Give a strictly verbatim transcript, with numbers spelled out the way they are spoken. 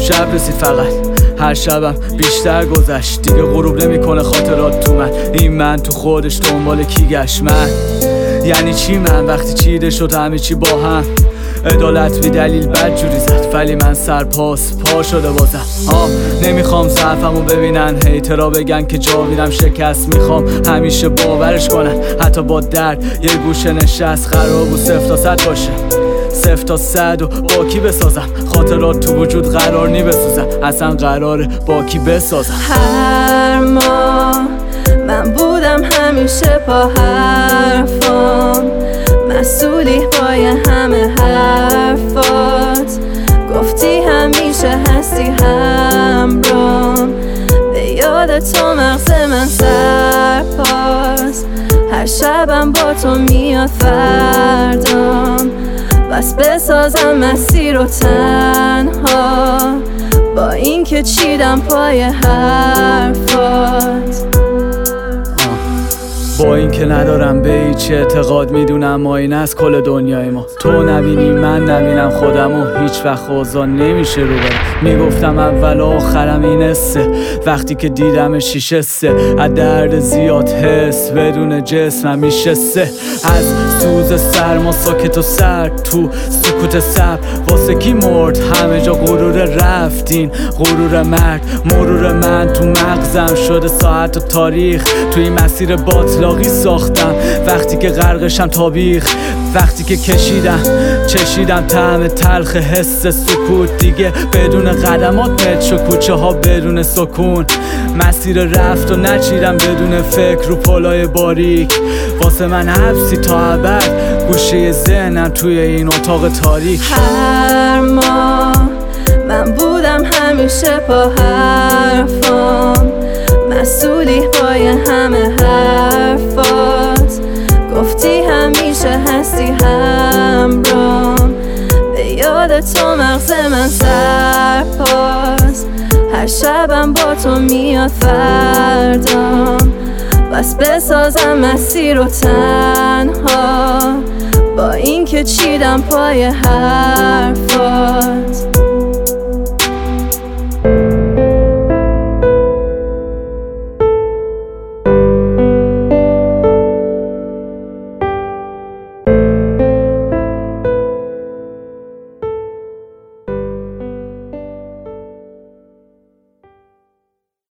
شب رسید فقط هر شبم بیشتر گذشت دیگه غروب نمیکنه خاطرات تو من. این من تو خودش دنبال کی گشت من؟ یعنی چی من وقتی چیده شد همه چی با هم؟ عدالت بی دلیل بد جوری زد ولی من سرپاس پا شده بازم. آه نمیخوام ضعفمو ببینن هیترا بگن که جاویدم شکست. میخوام همیشه باورش کنن حتی با درد یه گوشه نشست. قرار بود صفر تا صد باشه صفر تا صد و با کی بسازم؟ خاطرات تو وجود قرار نی بسازم اصلا قراره با کی بسازم؟ هر ماه من بودم همیشه پا حرفام مسئولی پای همه حرفات. گفتی همیشه هستی همرام به یاد تو مغز من سرپاس. هر شبم با تو میاد فردام بس بسازم مسیر رو تنها با این که چیدم پای حرفات. با این که ندارم به هیچ اعتقاد میدونم آینه از کل دنیای ما. تو نبینی من نبینم خودم و هیچ وقت اوضاع نمیشه رو برم. میگفتم اول و آخرم این حسه وقتی که دیدم شیشه سه از درد زیاد حس بدون جسمم میشه سه. از سوز سرما ساکت و سرد تو سکوت سب واسه کی مرد همه جا غرور رفتین غرور مرد مرور من تو مغزم شده ساعت و تاریخ. تو این مسیر باطلاقی ساختم وقتی که غرقشم تابیخ. وقتی که کشیدم چشیدم طعم تلخ حس سکوت دیگه بدون قدمات مت شو کوچه ها بدون سکون. مسیر رفت و نچیدم بدون فکر رو پلای باریک. واسه من حبسی تا ابد گوشه ذهنم توی این اتاق تاریک. هر ماه من بودم همیشه پا حرفام مسئولی پای همه حرفات. گفتی همیشه هستی همرام به یاد تو مغز من سرپاس. هر شبم با تو میاد فردام بس بسازم مسیر رو تنها با این که چیدم پای حرفات.